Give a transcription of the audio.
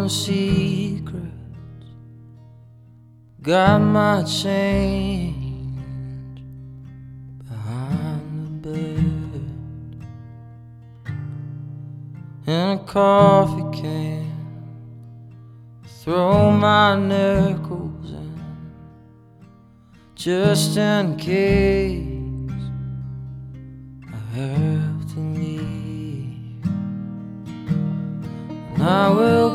own secrets. Got my change behind the bed in a coffee can. Throw my nickels in just in case I have to leave. And I will